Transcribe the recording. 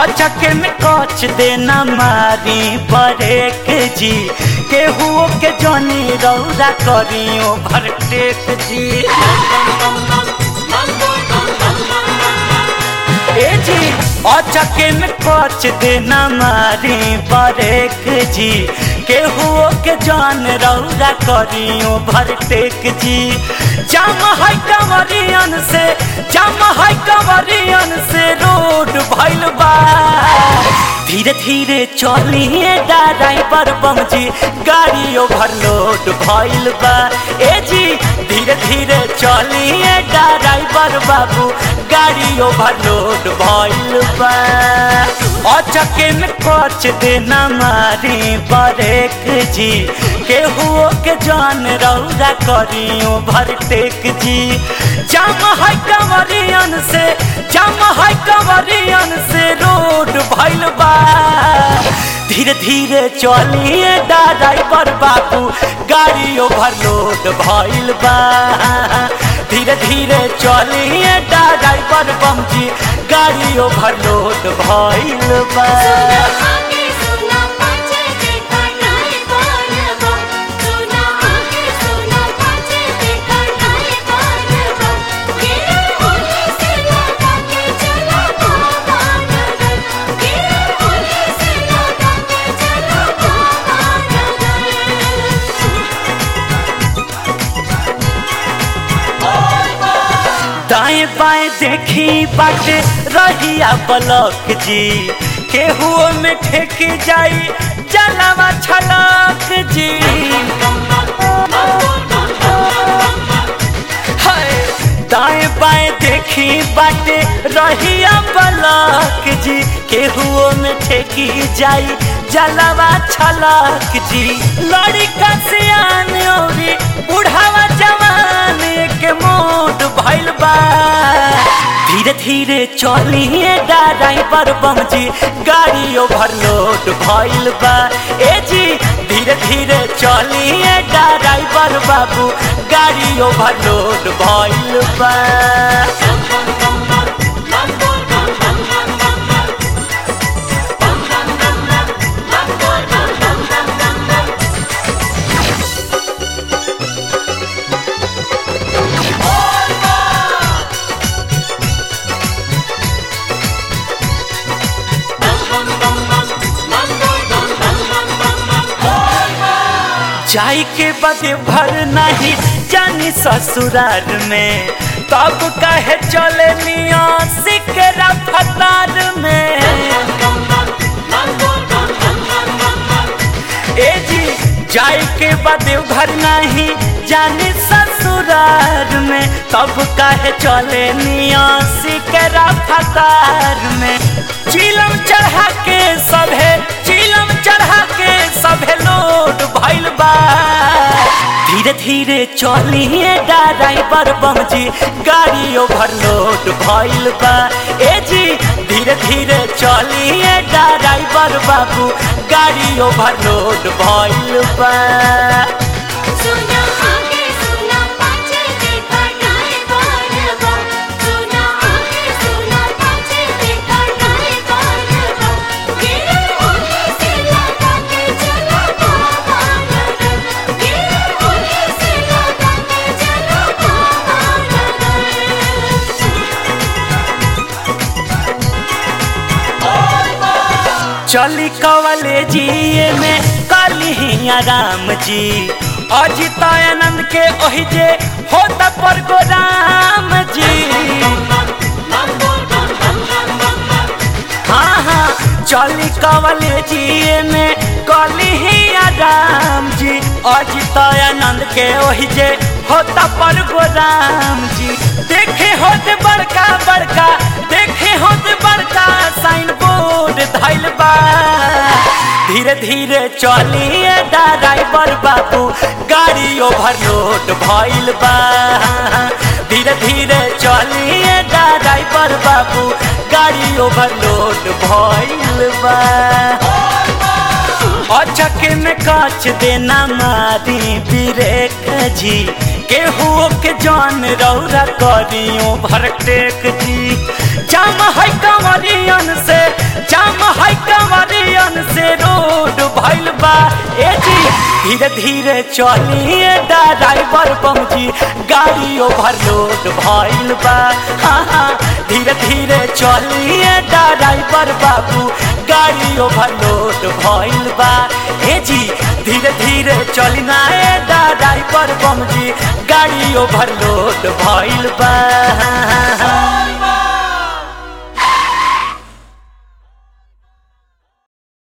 चके में कोच देना मारी ब्रेक जी केहू के जनी रौरा करियो भरटेक जी ए जी चके में कोच देना मारी ब्रेक जी केहू के जान रौरा करियो भरटेक जी जाम है कंवरियन से रोड भइल बा धीरे धीरे चलिए ड्राइवर बम जी गाड़ी ओवरलोड भइल बा ए जी धीरे धीरे चलिए ड्राइवर बाबू गाड़ी ओवरलोड भइल बा चके में कोच देना मारी ब्रेक जी केहू के जान रौरा करियो भरटेक जी जाम है कंवरियन से रोड भइल बा धीरे धीरे चलिए ड्राइवर बाबू गाड़ी ओवरलोड भइल बा धीरे धीरे चलिए ड्राइवर बम जी गाड़ी ओवरलोड भइल बा दाएं बाएं देखी बाटे रहिया ब्लॉक जी केहू में ठेक जाई जलावा छलक जी हाय दाएं बाएं देखी बाटे रहिया ब्लॉक जी केहू में ठेकी जाई जलावा छलक जी लड़का सियान औरी बुढ़ावा जवान के मोड भइल बा धीरे धीरे चलिए ड्राइवर बम जी गाड़ी ओवरलोड भइल बा ए जी धीरे धीरे चलिए ड्राइवर बाबू गाड़ी ओवरलोड भइल बा जाई के बदे भर नहीं जानी ससुराल में तब कहे चले निया सिकरा फतार में ए जी जाई के बदे भर नहीं जानी ससुराल में तब कहे चले निया सिकरा फतार में चिलम चढ़ा के सभे लोड भइल बा धीरे धीरे चलिए ड्राइवर बम जी गाड़ी ओवरलोड भइल बा ए जी धीरे धीरे चलिए ड्राइवर बाबू गाड़ी ओवरलोड भइल बा चली कॉलेजिए में कलिया राम जी अजितानंद के ओहि जे होता प्रोग्राम जी हाँ चली कॉलेजिए में कलिया राम जी अजितानंद के ओहि जे होता प्रोग्राम जी देखे होते बड़का साइन बोर्ड धइल बा धीरे धीरे चलिए ड्राइवर बाबू गाड़ी ओवरलोड भइल बा धीरे धीरे चलिए ड्राइवर बाबू गाड़ी ओवरलोड भइल बा अचक में काच देना मारी ब्रेक जी, केहू के जान रौरा करियो भरटेक जी। जाम है कंवरियन से, जाम है कंवरियन से रोड भइल बा ए जी। धीरे धीरे चलिए ड्राइवर बम जी, गाड़ी ओवरलोड भइल बा। हाँ हाँ धीरे धीरे चलिए ड्राइवर बाबू, गाड़ी ओवरलोड भइल बा ए जी। धीरे धीरे चलना ए ड्राइवर बम जी, गाड़ी ओवरलोड भइल बा।